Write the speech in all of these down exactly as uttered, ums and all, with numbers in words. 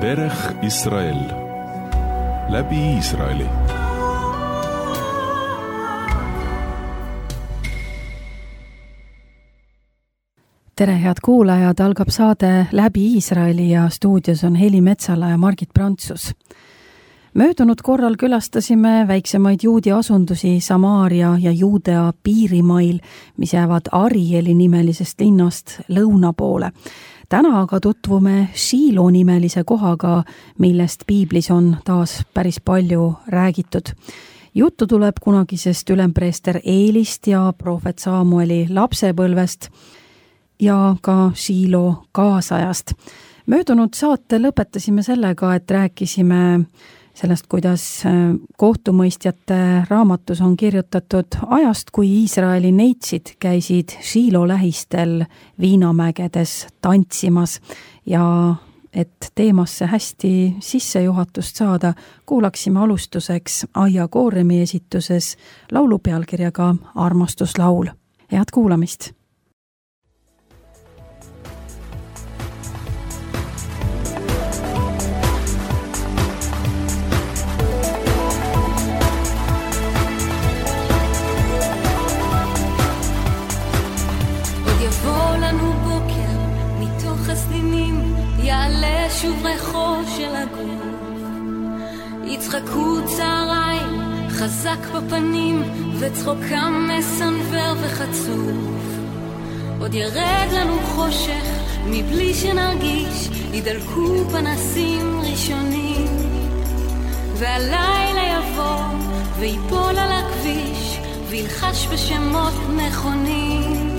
דרך ישראל, läbi Iisraeli. Tere, head kuulajad, algab saade Läbi Iisraeli ja stuudios on Heli Metsala ja Margit Prantsus. Möödunud korral külastasime väiksemaid juudi asundusi Samaaria ja Juudea piirimail, mis jäävad Arieli nimelisest linnast lõuna poole. Täna aga tutvume Šiilo nimelise kohaga, millest piiblis on taas päris palju räägitud. Juttu tuleb kunagisest ülempreester Eelist ja prohvet Samueli lapsepõlvest ja ka Šiilo kaasajast. Möödunud saate lõpetasime sellega, et rääkisime sellest, kuidas kohtumõistjate raamatus on kirjutatud ajast, kui Iisraeli neitsid käisid Šiilo lähistel viinamägedes tantsimas ja et teemasse hästi sissejuhatust saada, kuulaksime alustuseks Aija Kooremi esituses laulu pealkirjaga Armastuslaul. Head kuulamist! יעלה שוב ריחו של הגוף, יצחקו צהריים חזק בפנים וצחוקם מסנבר וחצוף. עוד ירד לנו חושך מבלי שנרגיש, ידלקו פנסים ראשונים, והלילה יבוא ויפול על הכביש וילחש בשמות נכונים.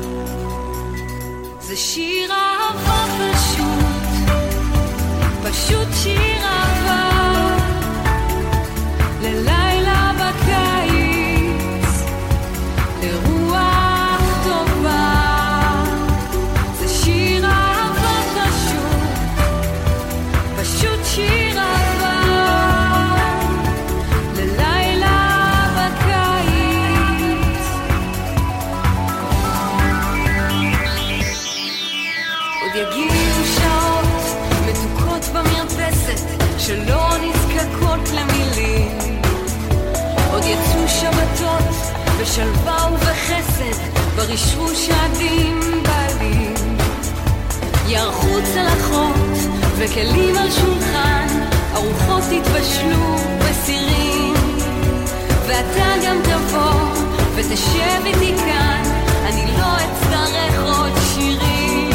זה שיר אהבה פשוט, פשוט שיר אהבה ללילה בקיץ, לרוח טובה. זה שיר אהבה פשוט, פשוט שיר אהבה ללילה בקיץ. עוד יגיעו שעות מתוקות במרפסת שלא נזקקות למילים, עוד יצאו שבתות בשלווה ובחסד ברשרוש העדים בעלים, יערכו צלחות וכלים על שולחן, ארוחות יתבשלו בסירים, ואתה גם תבוא ותשב איתי כאן, אני לא אצטרך עוד שירים.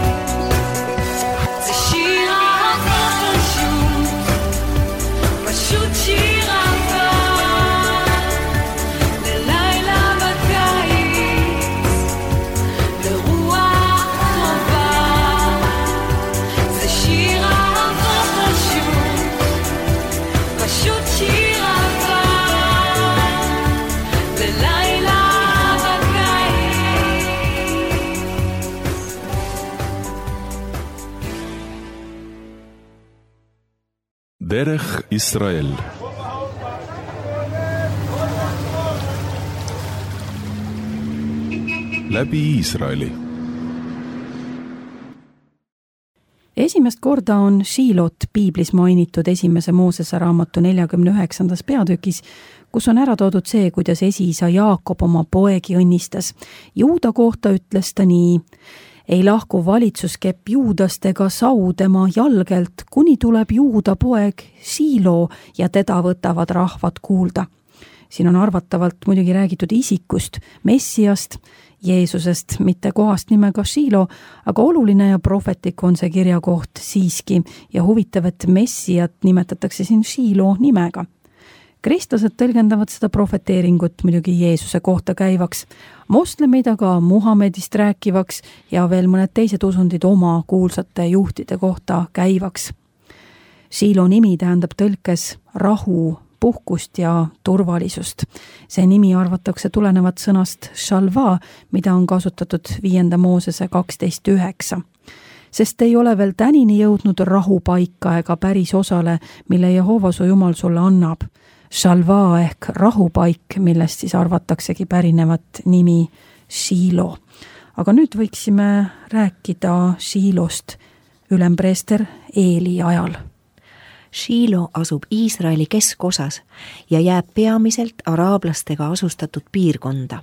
זה שיר אהבה פשוט, פשוט שיר אהבה ללילה בקיץ, לרוח טובה. זה שיר אהבה פשוט, פשוט שיר אהבה ללילה בקיץ. דרך ישראל, läbi Iisraeli. Esimest korda on Šiilot piiblis mainitud esimese Moosese raamatu neljakümne üheksandas peatükis, kus on ära toodud see, kuidas esiisa Jaakob oma poegi õnnistas. Juuda kohta ütles ta nii: ei lahku valitsuskepp Juudast ega sau tema jalgelt, kuni tuleb Juuda poeg Šiilo ja teda võtavad rahvad kuulda. Siin on arvatavalt muidugi räägitud isikust, Messiast, Jeesusest, mitte kohast nimega Šiilo, aga oluline ja prohvetlik on see kirjakoht siiski ja huvitav, et Messiat nimetatakse siin Šiilo nimega. Kristlased tõlgendavad seda prohveteeringut muidugi Jeesuse kohta käivaks, moslemid aga Muhamedist rääkivaks ja veel mõned teised usundid oma kuulsate juhtide kohta käivaks. Šiilo nimi tähendab tõlkes rahu, puhkust ja turvalisust. See nimi arvatakse tulenevat sõnast shalva, mida on kasutatud viienda Moosese kaksteist üheksa. Sest ei ole veel tänini jõudnud rahupaika ega päris osale, mille Jehova su Jumal sulle annab. Shalva ehk rahupaik, millest siis arvataksegi pärinevat nimi Šiilo. Aga nüüd võiksime rääkida Šiilost ülempreester Eeli ajal. Shiilo asub Iisraeli keskosas ja jääb peamiselt araablastega asustatud piirkonda,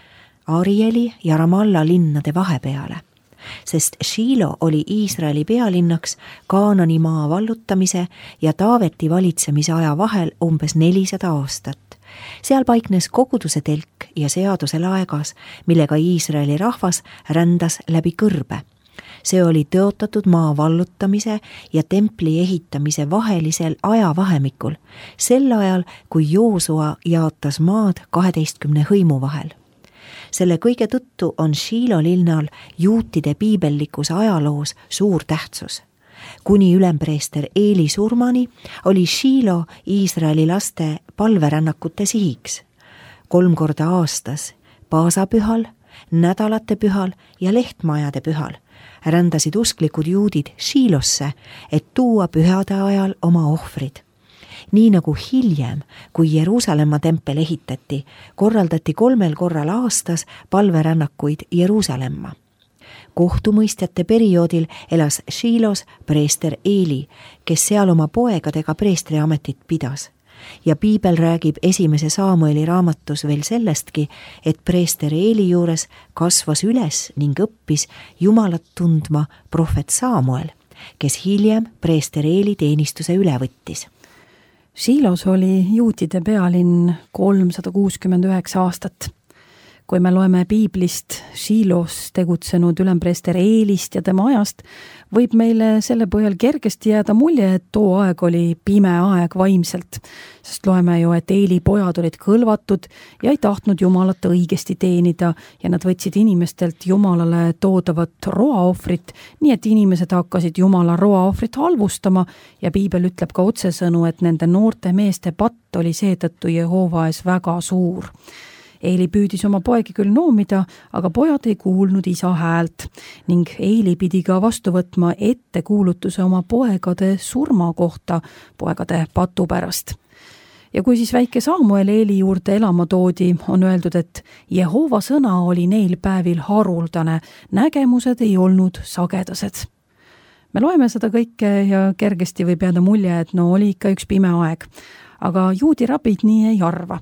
Arieli ja Ramalla linnade vahepeale, sest Shiilo oli Iisraeli pealinnaks Kaanani maa vallutamise ja Taaveti valitsemise aja vahel umbes nelisada aastat. Seal paiknes koguduse telk ja seaduse laegas, millega Iisraeli rahvas rändas läbi kõrbe. See oli tõotatud maa vallutamise ja templi ehitamise vahelisel ajavahemikul, sel ajal, kui Joosua jaotas maad kaheteistkümne hõimu vahel. Selle kõige tõttu on Shiilo linnal juutide piibellikus ajaloos suur tähtsus. Kuni ülempreester Eeli surmani oli Shiilo Iisraeli laste palverännakute sihiks. Kolm korda aastas, paasapühal, nädalate pühal ja lehtmajade pühal rändasid usklikud juudid Shiilosse, et tuua pühade ajal oma ohvrid. Nii nagu hiljem, kui Jeruusalemma tempel ehitati, korraldati kolmel korral aastas palverännakuid Jeruusalemma. Kohtumõistjate perioodil elas Shiilos preester Eeli, kes seal oma poegadega preestriametit pidas. Ja piibel räägib esimese Saamueli raamatus veel sellestki, et preester Eeli juures kasvas üles ning õppis Jumalat tundma prohvet Saamuel, kes hiljem preester Eeli teenistuse üle võttis. Shiilos oli juutide pealinn kolmsada kuuskümmend üheksa aastat. Kui me loeme piiblist Shiilos tegutsenud ülempreester Eelist ja tema ajast, võib meile selle põhjal kergesti jääda mulje, et too aeg oli pime aeg vaimselt, sest loeme ju, et Eeli pojad olid kõlvatud ja ei tahtnud Jumalat õigesti teenida ja nad võtsid inimestelt Jumalale toodavat roaohvrit, nii et inimesed hakkasid Jumala roaohvrit halvustama ja piibel ütleb ka otsesõnu, et nende noorte meeste patt oli seetõttu Jehova ees väga suur. Eeli püüdis oma poegi küll noomida, aga pojad ei kuulnud isa häält ning Eeli pidi ka vastu võtma ettekuulutuse oma poegade surma kohta poegade patu pärast. Ja kui siis väike Saamuel Eeli juurde elama toodi, on öeldud, et Jehova sõna oli neil päevil haruldane, nägemused ei olnud sagedased. Me loeme seda kõike ja kergesti võib jääda mulje, et no oli ikka üks pime aeg, aga juudi rabid nii ei arva.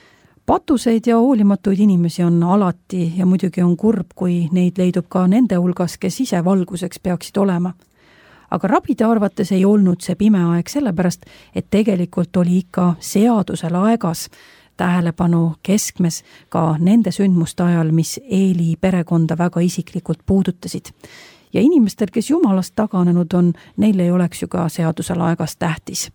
Patuseid ja hoolimatuid inimesi on alati ja muidugi on kurb, kui neid leidub ka nende hulgas, kes ise valguseks peaksid olema. Aga rabide arvates ei olnud see pime aeg sellepärast, et tegelikult oli ikka seaduse laegas tähelepanu keskmes ka nende sündmuste ajal, mis Eeli perekonda väga isiklikult puudutasid. Ja inimestel, kes Jumalast taganenud on, neil ei oleks ju ka seaduse laegas tähtis.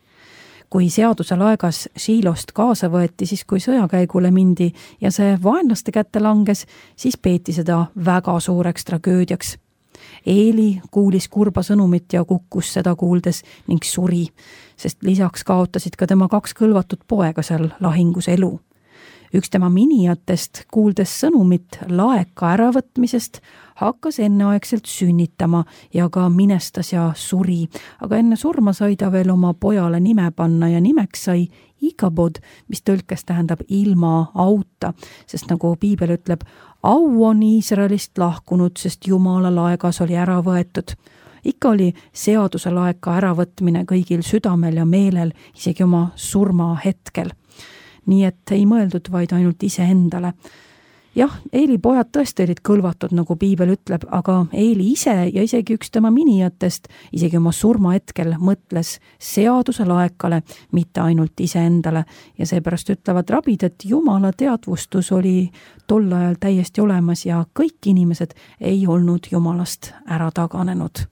Kui seaduse laegas Shiilost kaasa võeti, siis kui sõjakäigule mindi ja see vaenlaste kätte langes, siis peeti seda väga suureks tragöödiaks. Eeli kuulis kurba sõnumit ja kukkus seda kuuldes ning suri, sest lisaks kaotasid ka tema kaks kõlvatut poega seal lahingus elu. Üks tema minijatest, kuuldes sõnumit laeka äravõtmisest, hakkas enneaegselt sünnitama ja ka minestas ja suri, aga enne surma sai ta veel oma pojale nime panna ja nimeks sai Ikabod, mis tõlkes tähendab ilma auta, sest nagu piibel ütleb, au on Iisraelist lahkunud, sest Jumala laegas oli ära võetud. Ikka oli seaduse laeka äravõtmine kõigil südamel ja meelel, isegi oma surma hetkel. Nii et ei mõeldud vaid ainult ise endale. Jah, Eeli pojad tõesti olid kõlvatud, nagu piibel ütleb, aga Eeli ise ja isegi üks tema minijatest, isegi oma surma hetkel mõtles seaduse laekale, mitte ainult ise endale. Ja seepärast ütlevad rabid, et Jumala teadvustus oli tol ajal täiesti olemas ja kõik inimesed ei olnud Jumalast ära taganenud.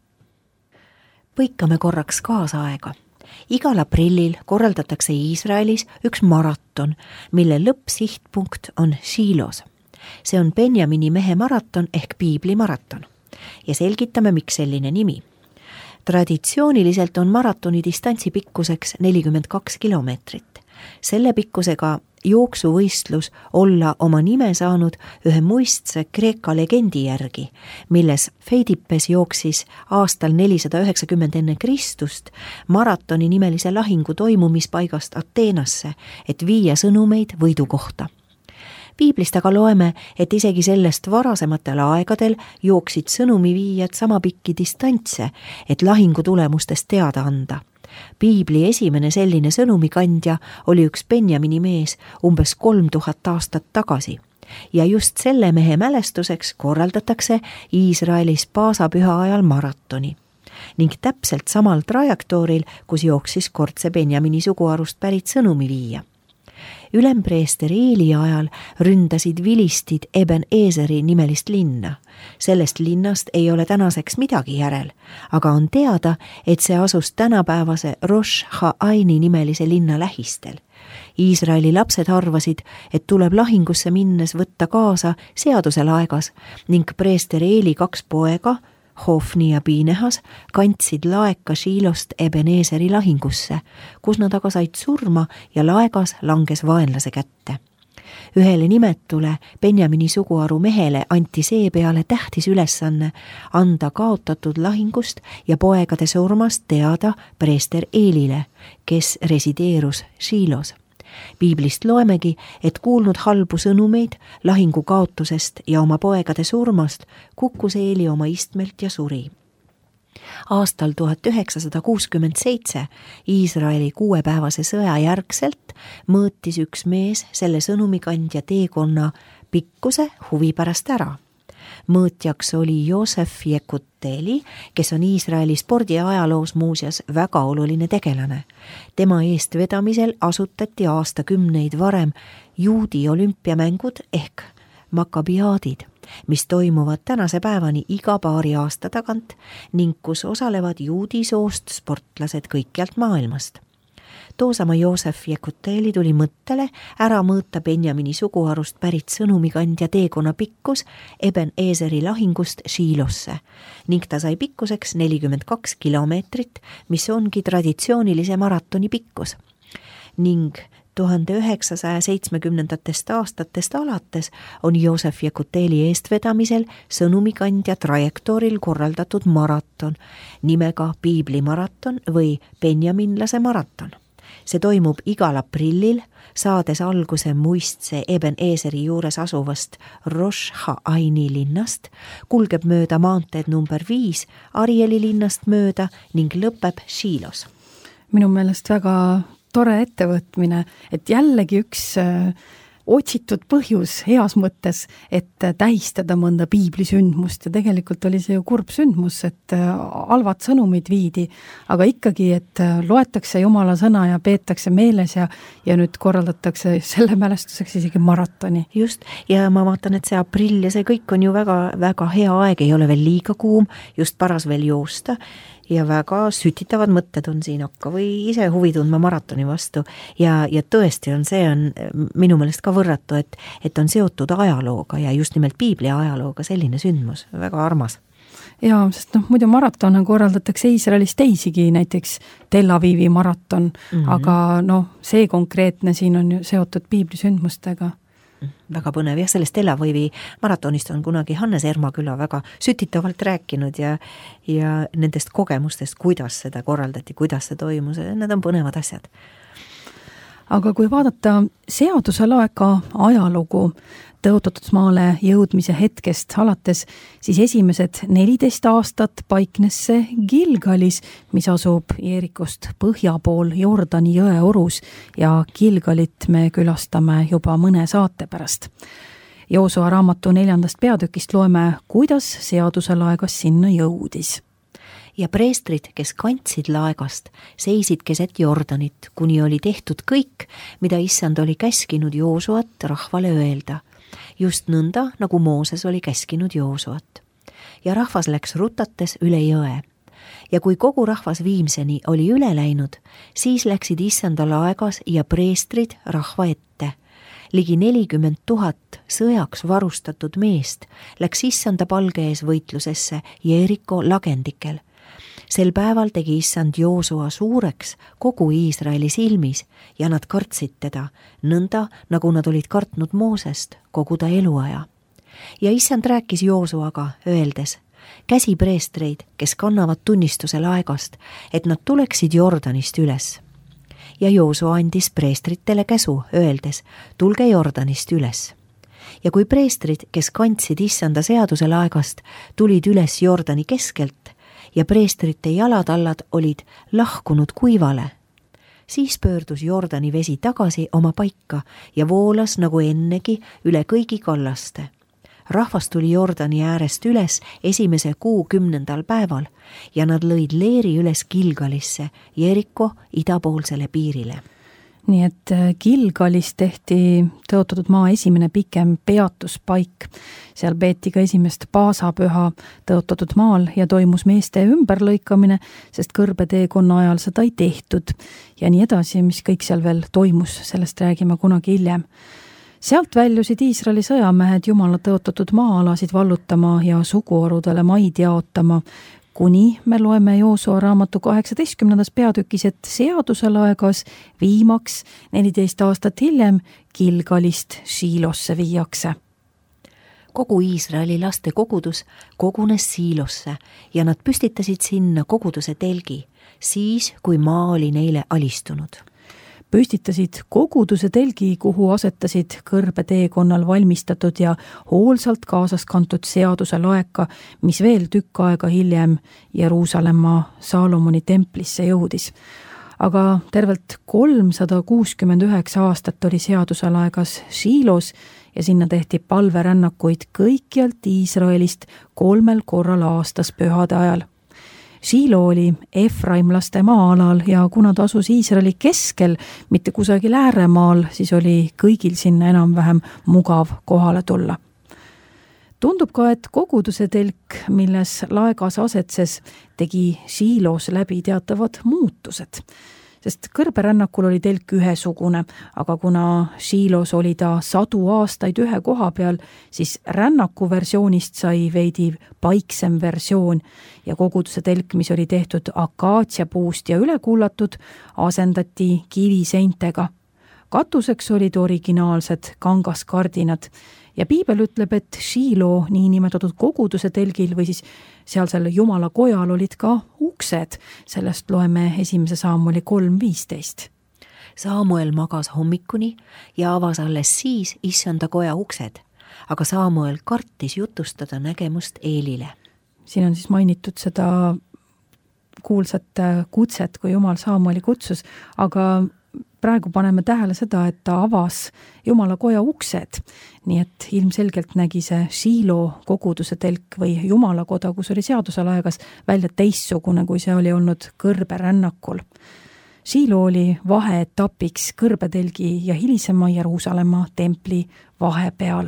Põikame korraks kaasaega. Igal aprillil korraldatakse Iisraelis üks maraton, mille lõppsihtpunkt on Shiilos. See on Benjamini mehe maraton ehk piibli maraton. Ja selgitame, miks selline nimi. Traditsiooniliselt on maratoni distantsi pikkuseks nelikümmend kaks kilomeetrit. Selle pikkusega jooksuvõistlus olla oma nime saanud ühe muistse Kreeka legendi järgi, milles Feidippes jooksis aastal nelisada üheksakümmend enne Kristust maratoni nimelise lahingu toimumispaigast Ateenasse, et viia sõnumeid võidu kohta. piiblist aga loeme, et isegi sellest varasematel aegadel jooksid sõnumiviijad sama pikki distantse, et lahingu tulemustest teada anda. Piibli esimene selline sõnumikandja oli üks Benjamini mees umbes kolm tuhat aastat tagasi ja just selle mehe mälestuseks korraldatakse Iisraelis paasapüha ajal maratoni ning täpselt samal trajektooril, kus jooksis kordse Benjamini suguharust pärit sõnumiviija. Ülempreester Eeli ajal ründasid vilistid Eben Eeseri nimelist linna. Sellest linnast ei ole tänaseks midagi järel, aga on teada, et see asus tänapäevase Rosh Ha-Aini nimelise linna lähistel. Iisraeli lapsed arvasid, et tuleb lahingusse minnes võtta kaasa seaduselaegas ning preester Eeli kaks poega, Hofni ja Piinehas, kandsid laeka Shiilost Ebeneeseri lahingusse, kus nad aga said surma ja laegas langes vaenlase kätte. Ühele nimetule Benjamini suguharu mehele anti seepeale tähtis ülesanne anda kaotatud lahingust ja poegade surmast teada preester Eelile, kes resideerus Shiilos. Piiblist loemegi, et kuulnud halbu sõnumeid lahingu kaotusest ja oma poegade surmast, kukkus Eeli oma istmelt ja suri. Aastal tuhat üheksasada kuuskümmend seitse Iisraeli kuuepäevase sõja järgselt mõõtis üks mees selle sõnumikandja teekonna pikkuse huvi pärast ära. Mõõtjaks oli Joosef Jekuteli, kes on Iisraeli spordiajaloos muuseas väga oluline tegelane. Tema eestvedamisel asutati aastakümneid varem juudi olümpiamängud ehk makabiaadid, mis toimuvad tänase päevani iga paari aasta tagant ning kus osalevad juudi soost sportlased kõikjalt maailmast. Toosama Joosef Jekuteli tuli mõttele ära mõõta Benjamini suguharust pärit sõnumikandja teekonna pikkus Eben Eeseri lahingust Shiilosse ning ta sai pikkuseks nelikümmend kaks kilomeetrit, mis ongi traditsioonilise maratoni pikkus. Ning tuhande üheksasaja seitsmekümnendatest aastatest alates on Joosef Jekuteli eestvedamisel sõnumikandja trajektooril korraldatud maraton nimega Piiblimaraton või Benjaminlase maraton. See toimub igal aprillil, saades alguse muistse Eben Eeseri juures asuvast Rosh Ha-Aini linnast, kulgeb mööda maanteed number viis Arieli linnast mööda ning lõpeb Shiilos. Minu meelest väga tore ettevõtmine, et jällegi üks otsitud põhjus heas mõttes, et tähistada mõnda piiblisündmust ja tegelikult oli see ju kurb sündmus, et halvad sõnumid viidi, aga ikkagi, et loetakse Jumala sõna ja peetakse meeles ja, ja nüüd korraldatakse selle mälestuseks isegi maratoni. Just, ja ma vaatan, et see aprill ja see kõik on ju väga, väga hea aeg, ei ole veel liiga kuum, just paras veel joosta ja väga sütitavad mõtted on siin hakka või ise huvi tundma maratoni vastu ja, ja tõesti on see on minu meelest ka võrratu, et, et on seotud ajalooga ja just nimelt piibli ajalooga selline sündmus, väga armas. Jaa, sest noh, muidu maratone korraldatakse Iisraelis teisigi, näiteks Tel Avivi maraton, mm-hmm. aga noh, see konkreetne siin on ju seotud piiblisündmustega. Väga põnev ja sellest Tel Avivi maratonist on kunagi Hannes Ermaküla väga sütitavalt rääkinud ja, ja nendest kogemustest, kuidas seda korraldati, kuidas see toimus, need on põnevad asjad. Aga kui vaadata seaduselaega ajalugu tõotatusmaale jõudmise hetkest alates, siis esimesed neliteist aastat paiknes see Gilgalis, mis asub Jeerikost põhja pool Jordani jõe orus ja Gilgalit me külastame juba mõne saate pärast. Joosua raamatu neljandast peatükist loeme, kuidas seaduselaegas sinna jõudis. Ja preestrid, kes kandsid laegast, seisid keset Jordanit, kuni oli tehtud kõik, mida issand oli käskinud Joosuat rahvale öelda. Just nõnda, nagu Mooses oli käskinud Joosuat. Ja rahvas läks rutates üle jõe. Ja kui kogu rahvas viimseni oli üle läinud, siis läksid issanda laegas ja preestrid rahva ette. Ligi nelikümmend tuhat sõjaks varustatud meest läks issanda palge ees võitlusesse Jeeriko lagendikel. Sel päeval tegi issand Joosua suureks kogu Iisraeli silmis ja nad kartsid teda, nõnda nagu nad olid kartnud Moosest kogu ta eluaja. Ja issand rääkis Joosuaga, öeldes, käsi preestreid, kes kannavad tunnistuse laegast, et nad tuleksid Jordanist üles. Ja Joosua andis preestritele käsu, öeldes, tulge Jordanist üles. ja kui preestrid, kes kandsid issanda seaduse laegast, tulid üles Jordani keskelt ja preestrite jalatallad olid lahkunud kuivale, siis pöördus Jordani vesi tagasi oma paika ja voolas nagu ennegi üle kõigi kallaste. Rahvas tuli Jordani äärest üles esimese kuu kümnendal päeval ja nad lõid leeri üles Gilgalisse, Jeriko idapoolsele piirile. Nii et Gilgalis tehti tõotatud maa esimene pikem peatuspaik. Seal peeti ka esimest paasapüha tõotatud maal ja toimus meeste ümberlõikamine, sest kõrbeteekonna ajal seda ei tehtud. Ja nii edasi, mis kõik seal veel toimus, sellest räägime kunagi hiljem. Sealt väljusid Iisraeli sõjamehed Jumala tõotatud maa-alasid vallutama ja suguharudele maid jaotama, kuni me loeme Joosua raamatu kaheksateistkümnendas peatükis, et seaduse laegas viimaks neliteist aastat hiljem Gilgalist Shiilosse viiakse. Kogu Iisraeli laste kogudus kogunes Siilosse ja nad püstitasid sinna koguduse telgi, siis kui maa oli neile alistunud. Püstitasid koguduse telgi, kuhu asetasid kõrbeteekonnal valmistatud ja hoolsalt kaasas kantud seaduse laeka, mis veel tükk aega hiljem Jeruusalemma Saalomoni templisse jõudis. Aga tervelt kolmsada kuuskümmend üheksa aastat oli seaduse laegas Shiilos ja sinna tehti palverännakuid kõikjalt Iisraelist kolmel korral aastas pühade ajal. Shiilo oli Efraimlaste maa-alal ja kuna ta asus Iisraeli keskel, mitte kusagil ääremaal, siis oli kõigil sinna enam-vähem mugav kohale tulla. Tundub ka, et koguduse telk, milles laegas asetses, tegi Shiilos läbi teatavad muutused. Sest kõrberännakul oli telk ühesugune, aga kuna Shiilos oli ta sadu aastaid ühe koha peal, siis rännaku versioonist sai veidi paiksem versioon ja koguduse telk, mis oli tehtud akaatsiapuust ja üle kullatud, asendati kiviseintega. Katuseks olid originaalsed kangaskardinad ja piibel ütleb, et Shiilo niinimetatud koguduse telgil või siis sealsel Jumala kojal olid ka uksed. Sellest loeme esimese Saamueli kolm viisteist. Saamuel magas hommikuni ja avas alles siis issanda koja uksed, aga Saamuel kartis jutustada nägemust Eelile. Siin on siis mainitud seda kuulsat kutset, kui Jumal Saamueli kutsus, aga praegu paneme tähele seda, et ta avas Jumala koja uksed, nii et ilmselgelt nägi see Shiilo koguduse telk või Jumala koda, kus oli seaduse laegas, välja teistsugune, kui see oli olnud kõrberännakul. Shiilo oli vaheetapiks kõrbetelgi ja hilisema Jeruusalemma templi vahepeal.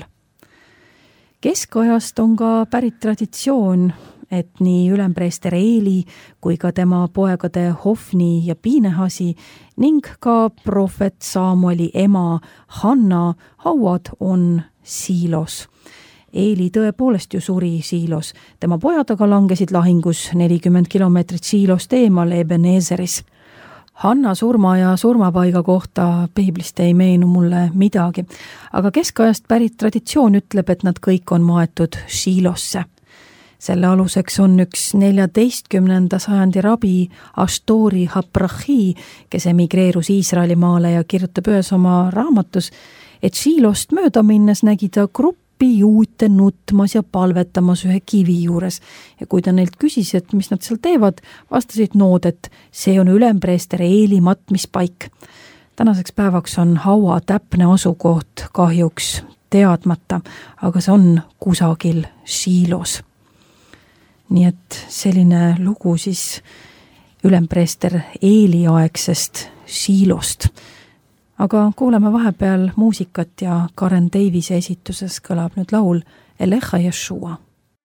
Keskajast on ka pärit traditsioon, et nii ülempreester Eeli kui ka tema poegade Hofni ja Piinehasi ning ka prohvet Saamueli ema Hanna hauad on Siilos. Eeli tõepoolest ju suri Siilos. Tema pojad aga langesid lahingus nelikümmend kilomeetrit Siilost eemal Ebenezeris. Hanna surma ja surmapaiga kohta piiblist ei meenu mulle midagi, aga keskajast pärit traditsioon ütleb, et nad kõik on maetud Siilosse. Selle aluseks on üks neljateistkümnenda sajandi rabi Ashtori Haprahi, kes emigreerus Iisraeli maale ja kirjutab ühes oma raamatus, et Shiilost mööda minnes nägi ta gruppi juute nutmas ja palvetamas ühe kivi juures. Ja kui ta neilt küsis, et mis nad seal teevad, vastasid nood, et see on ülempreester Eeli matmispaik. Tänaseks päevaks on haua täpne asukoht kahjuks teadmata, aga see on kusagil Shiilos. Nii et selline lugu siis ülempreester Eeli aegsest Shiilost. Aga kuuleme vahepeal muusikat ja Karen Davise esituses kõlab nüüd laul Elecha Yeshua.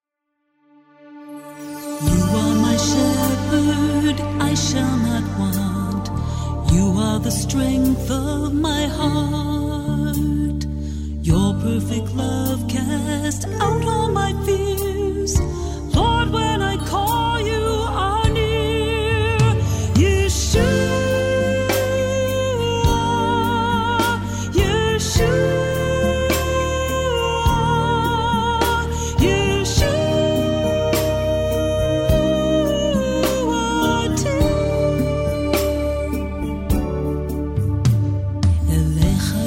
You are my shepherd, I shall not want. You are the strength of my heart. Your perfect love cast out all my fears. Lord, when I call, you are near. Yeshua, Yeshua, Yeshua, Elecha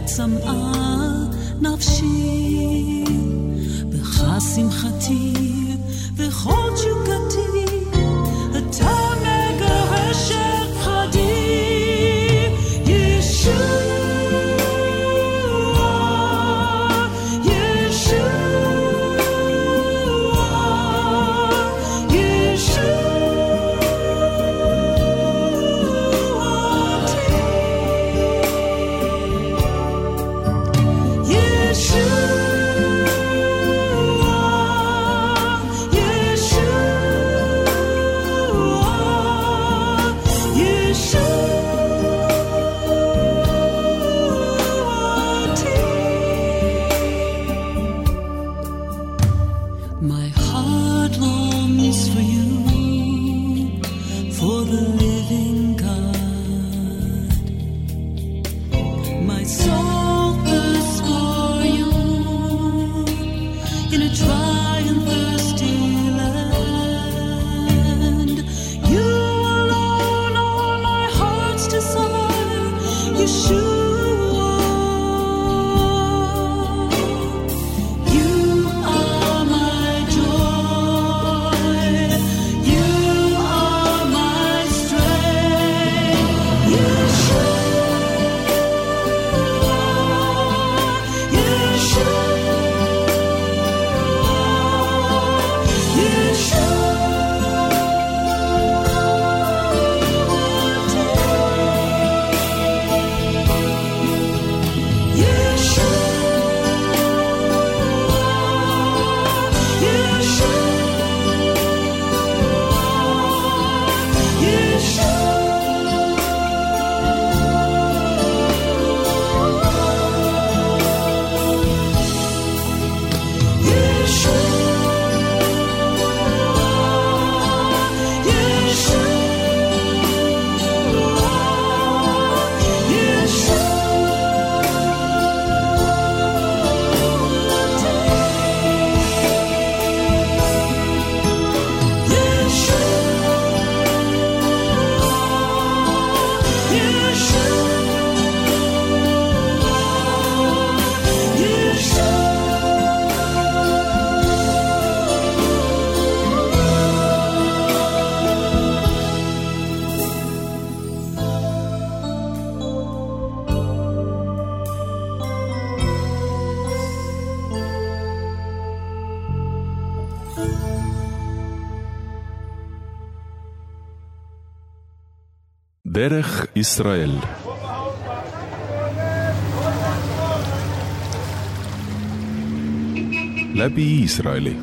צמאה נפשי בך שמחתי וכל תשוקתי אתה מגרש את פחדי ישוע דרך ישראל. läbi Iisraeli.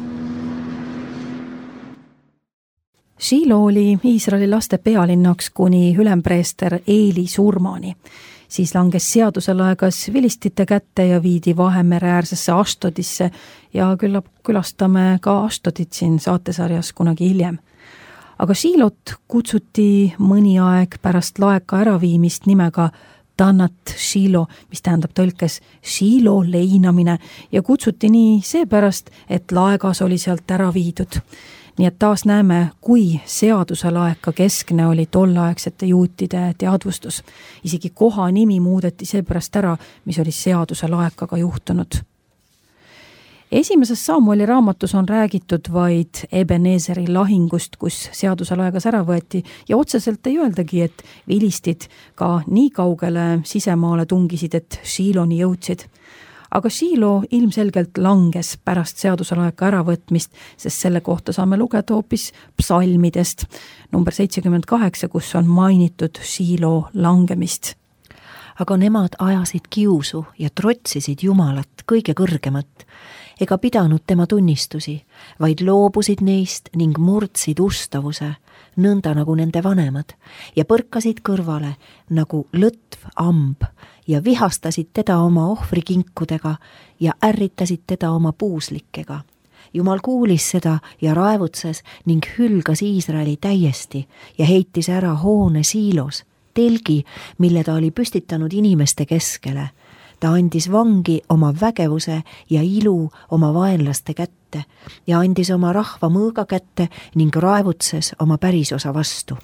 Shiilo oli Iisraeli laste pealinnaks kuni ülempreester Eeli surmani. Siis langes seaduselaegas vilistite kätte ja viidi Vahemere äärsesse Ashtodisse ja küllap külastame ka Ashtodit siin saatesarjas kunagi hiljem. Aga Shiilot kutsuti mõni aeg pärast laeka äraviimist nimega Tanat Shiilo, mis tähendab tõlkes Shiilo leinamine ja kutsuti nii seepärast, et laegas oli sealt ära viidud. Nii et taas näeme, kui seaduselaeka keskne oli tolleaegsete juutide teadvustus. Isegi koha nimi muudeti seepärast ära, mis oli seaduselaekaga juhtunud. Esimeses Samueli raamatus on räägitud vaid Ebenezeri lahingust, kus seaduselaegas ära võeti ja otseselt ei öeldagi, et vilistid ka nii kaugele sisemaale tungisid, et Shiiloni jõudsid. Aga Shiilo ilmselgelt langes pärast seaduselaeka äravõtmist, sest selle kohta saame lugeda hoopis psalmidest. Number seitsekümmend kaheksa, kus on mainitud Shiilo langemist. Aga nemad ajasid kiusu ja trotsisid Jumalat kõige kõrgemat, ega pidanud tema tunnistusi, vaid loobusid neist ning murdsid ustavuse, nõnda nagu nende vanemad, ja põrkasid kõrvale nagu lõtv amb ja vihastasid teda oma ohvrikinkudega ja ärritasid teda oma puuslikega. Jumal kuulis seda ja raevutses ning hülgas Iisraeli täiesti ja heitis ära hoone Siilos, telgi, mille ta oli püstitanud inimeste keskele. Ta andis vangi oma vägevuse ja ilu oma vaenlaste kätte ja andis oma rahva mõõga kätte ning raevutses oma pärisosa vastu.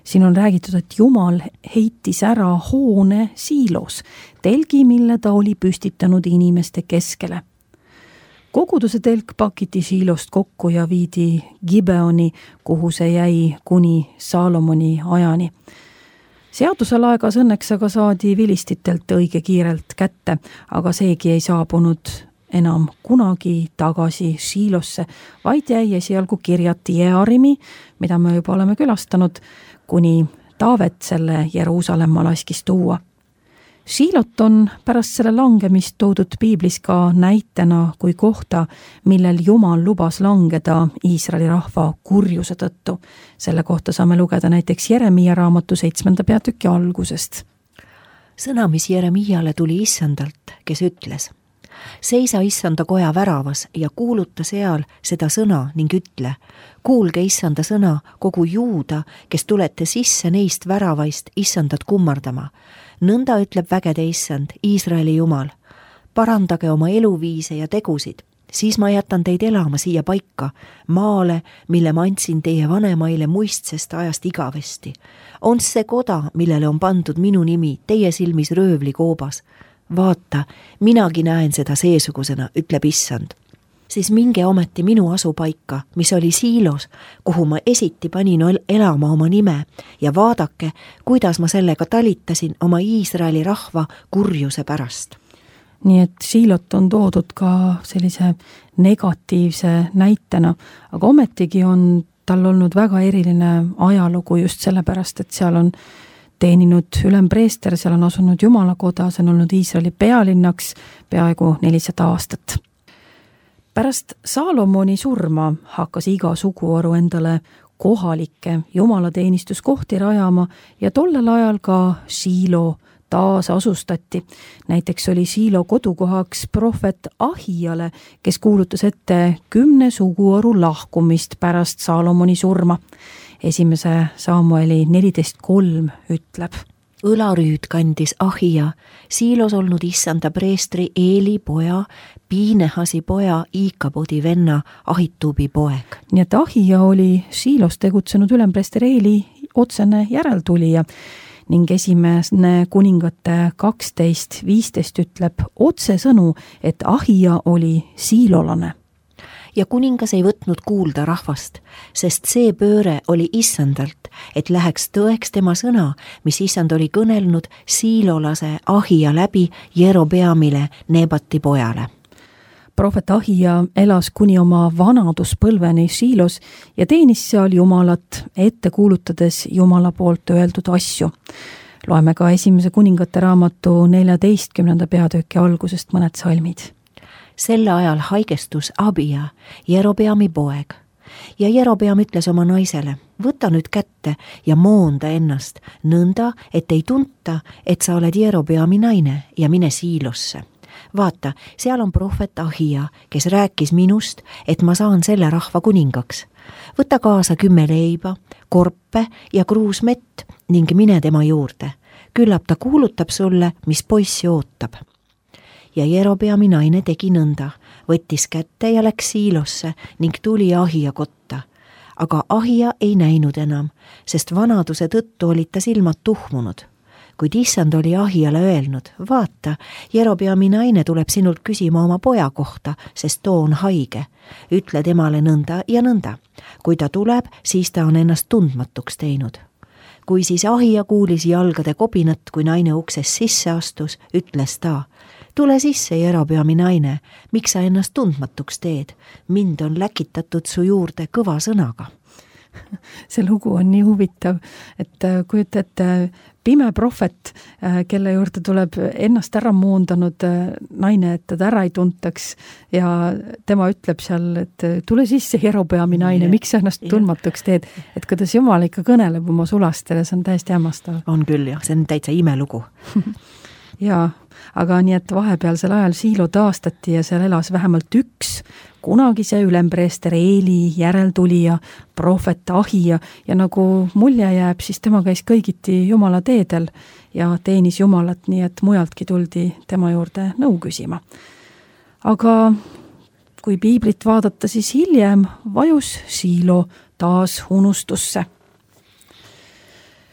siin on räägitud, et Jumal heitis ära hoone Siilos, telgi, mille ta oli püstitanud inimeste keskele. Koguduse telk pakiti Siilost kokku ja viidi Gibeoni, kuhu see jäi kuni Saalomoni ajani. Seadusel aegas õnneks aga saadi vilistitelt õige kiirelt kätte, aga seegi ei saabunud enam kunagi tagasi Siilosse, vaid jäi esialgu Kirjat Jearimi, mida me juba oleme külastanud, kuni Taavet selle Jeruusalemma laskis tuua. Siilot on pärast selle langemist toodud piiblis ka näitena kui kohta, millel Jumal lubas langeda Iisraeli rahva kurjuse tõttu. Selle kohta saame lugeda näiteks Jeremiia raamatu seitsmenda peatüki algusest. Sõna, mis Jeremiiale tuli issandalt, kes ütles: seisa issanda koja väravas ja kuuluta seal seda sõna ning ütle: kuulge issanda sõna, kogu Juuda, kes tulete sisse neist väravaist issandat kummardama. Nõnda ütleb vägede issand, Iisraeli Jumal: parandage oma eluviise ja tegusid, siis ma jätan teid elama siia paika, maale, mille ma andsin teie vanemaile muistsest ajast igavesti. On see koda, millele on pandud minu nimi, teie silmis röövli koobas. Vaata, minagi näen seda seesugusena, ütleb issand. Siis minge ometi minu asupaika, mis oli Siilos, kuhu ma esiti panin elama oma nime, ja vaadake, kuidas ma sellega talitasin oma Iisraeli rahva kurjuse pärast. Nii et Siilot on toodud ka sellise negatiivse näitena, aga ometigi on tal olnud väga eriline ajalugu just sellepärast, et seal on teeninud ülempreester, seal on asunud Jumalakoda, see on olnud Iisraeli pealinnaks peaaegu nelisada aastat. Pärast Saalomoni surma hakkas iga suguharu endale kohalikke jumalateenistuskohti rajama ja tollel ajal ka Siilo taas asustati. Näiteks oli Siilo kodukohaks prohvet Ahiale, kes kuulutas ette kümne suguharu lahkumist pärast Saalomoni surma. Esimese Samueli neliteist kolm ütleb: õlarüüd kandis Ahia, Siilos olnud issanda preestri Eeli poja, Piinehasi poja, Iikabodi venna, Ahituubi poeg. Nii et Ahia oli Siilos tegutsenud ülempreester Eeli otsene järeltulija ning esimene kuningate kaksteist viisteist ütleb otsesõnu, et Ahia oli siilolane. Ja kuningas ei võtnud kuulda rahvast, sest see pööre oli issandalt, et läheks tõeks tema sõna, mis issand oli kõnelnud siilolase Ahia läbi Jerobeamile, Nebati pojale. Prohvet Ahia elas kuni oma vanaduspõlveni Siilos ja teenis seal Jumalat, ette kuulutades Jumala poolt öeldud asju. Loeme ka esimese kuningate raamatu neljateistkümnenda peatüki algusest mõned salmid. Selle ajal haigestus Abia, Jerobeami poeg, ja Jerobeam ütles oma naisele: võta nüüd kätte ja moonda ennast, nõnda, et ei tunta, et sa oled Jerobeami naine, ja mine Siilosse. Vaata, seal on prohvet Ahia, kes rääkis minust, et ma saan selle rahva kuningaks. Võta kaasa kümme leiba, korpe ja kruus mett ning mine tema juurde. Küllap ta kuulutab sulle, mis poissi ootab. Ja Jerobeami naine tegi nõnda, võttis kätte ja läks Siilosse ning tuli Ahia kotta. Aga Ahia ei näinud enam, sest vanaduse tõttu olid ta silmad tuhmunud. Kuid issand oli Ahiale öelnud: vaata, Jerobeami naine tuleb sinult küsima oma poja kohta, sest too on haige. Ütle temale nõnda ja nõnda. Kui ta tuleb, siis ta on ennast tundmatuks teinud. Kui siis Ahia kuulis jalgade kobinat, kui naine ukses sisse astus, ütles ta: tule sisse, Jerobeami naine, miks sa ennast tundmatuks teed? Mind on läkitatud su juurde kõva sõnaga. See lugu on nii huvitav, et kujutate pime prohvet, kelle juurde tuleb ennast ära moondanud naine, et teda ära ei tuntaks ja tema ütleb seal, et tule sisse, Jerobeami naine, yeah. miks sa ennast tundmatuks teed? Et kuidas Jumal ikka kõneleb oma sulastele, see on täiesti hämmastav. On küll jah, see on täitsa imelugu. Jaa, aga nii, et vahepealsel ajal Siilo taastati ja seal elas vähemalt üks kunagise ülempreester Eeli järeltulija, prohvet Ahia, ja nagu mulje jääb, siis tema käis kõigiti Jumala teedel ja teenis Jumalat, nii et mujaltki tuldi tema juurde nõu küsima. Aga kui piiblit vaadata, siis hiljem vajus Siilo taas unustusse.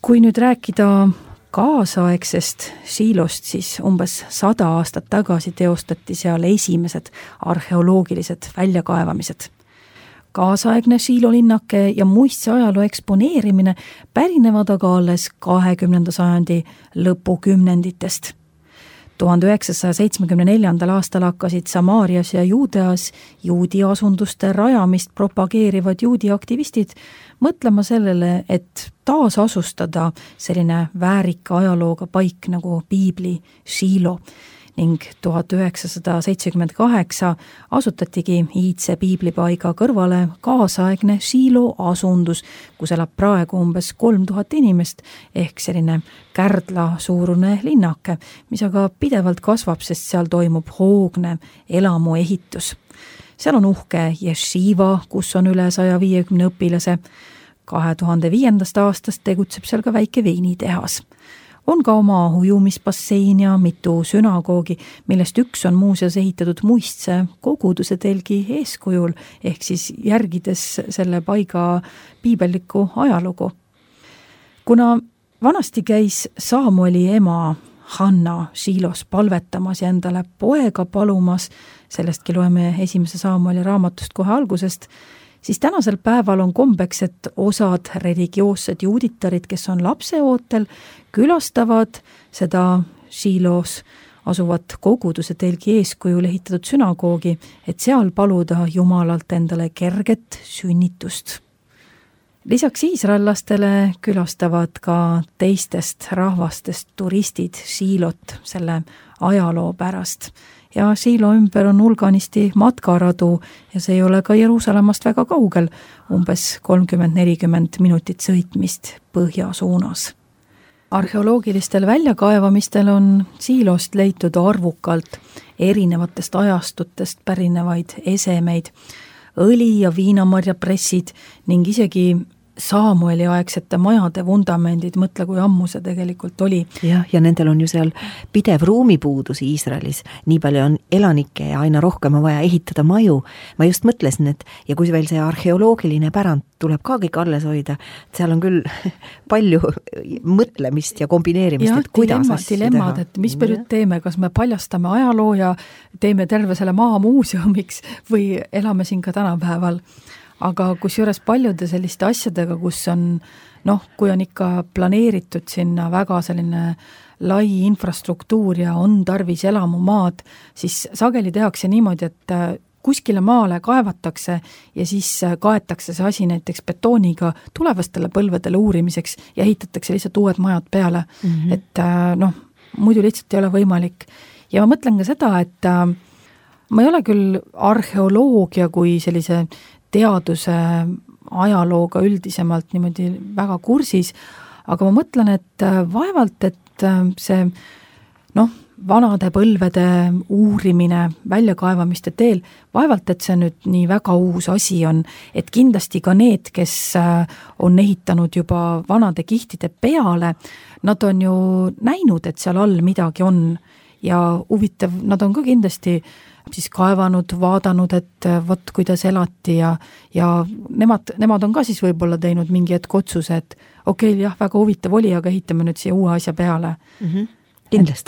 kui nüüd rääkida kaasaegsest Shilost, siis umbes sada aastat tagasi teostati seal esimesed arheoloogilised väljakaevamised. Kaasaegne Shilo linnake ja muistse ajaloo eksponeerimine pärinevad aga alles kahekümnenda sajandi lõpukümnenditest. tuhande üheksasaja seitsmekümne neljandal aastal hakkasid Samaarias ja Juudeas juudi asunduste rajamist propageerivad juudi aktivistid mõtlema sellele, et taasasustada selline väärika ajalooga paik nagu piibli Shilo ning tuhat üheksasada seitsekümmend kaheksa asutatigi iidse piiblipaiga kõrvale kaasaegne Shilo asundus, kus elab praegu umbes kolm tuhat inimest ehk selline Kärdla suurune linnake, mis aga pidevalt kasvab, sest seal toimub hoogne elamu ehitus. Seal on uhke jeshiva, kus on üle saja viiekümne õpilase. kahe tuhande viiendast aastast tegutseb seal ka väike veinitehas. On ka oma ujumisbassein ja mitu sünagoogi, millest üks on muuseas ehitatud muistse koguduse telgi eeskujul, ehk siis järgides selle paiga piibellikku ajalugu. Kuna vanasti käis Saamueli ema Hanna Shilos palvetamas ja endale poega palumas, sellestki loeme esimese Saamueli raamatust kohe algusest, siis tänasel päeval on kombeks, et osad religioossed juuditarid, kes on lapseootel, külastavad seda Shilos asuvat koguduse telgi eeskujul ehitatud sünagoogi, et seal paluda Jumalalt endale kerget sünnitust. Lisaks iisraellastele külastavad ka teistest rahvastest turistid Shilot selle ajaloo pärast. Ja Shilo ümber on hulganisti matkaradu ja see ei ole ka Jeruusalemmast väga kaugel, umbes kolmkümmend nelikümmend minutit sõitmist põhja suunas. Arheoloogilistel väljakaevamistel on Shilost leitud arvukalt erinevatest ajastutest pärinevaid esemeid, õli- ja viinamarjapressid ning isegi Saamueli aegsete majade vundamendid, mõtle kui ammu see tegelikult oli. Jah, ja nendel on ju seal pidev ruumipuudus Iisraelis. Nii palju on elanikke ja aina rohkem on vaja ehitada maju. Ma just mõtlesin, et ja kui veel see arheoloogiline pärand tuleb ka kõik alles hoida, seal on küll palju mõtlemist ja kombineerimist, ja, et kuidas dilemma, asju dilemmad, teha. Et mis me nüüd teeme, kas me paljastame ajaloo ja teeme terve selle maa muuseumiks või elame siin ka tänapäeval. Aga kusjuures paljude selliste asjadega, kus on, noh, kui on ikka planeeritud sinna väga selline lai infrastruktuur ja on tarvis elamumaad, siis sageli tehakse niimoodi, et kuskile maale kaevatakse ja siis kaetakse see asi näiteks betooniga tulevastele põlvedele uurimiseks ja ehitatakse lihtsalt uued majad peale. Mm-hmm. Et noh, muidu lihtsalt ei ole võimalik. Ja ma mõtlen ka seda, et ma ei ole küll arheoloogia kui sellise teaduse ajalooga üldisemalt niimoodi väga kursis, aga ma mõtlen, et vaevalt, et see noh, vanade põlvede uurimine väljakaevamiste teel, vaevalt, et see nüüd nii väga uus asi on, et kindlasti ka need, kes on ehitanud juba vanade kihtide peale, nad on ju näinud, et seal all midagi on ja huvitav, nad on ka kindlasti siis kaevanud, vaadanud, et vot kuidas elati ja, ja nemad, nemad on ka siis võib-olla teinud mingi hetk otsuse, et okei, okay, jah, väga huvitav oli, aga ehitame nüüd siia uue asja peale. Mm-hmm. Kindlasti.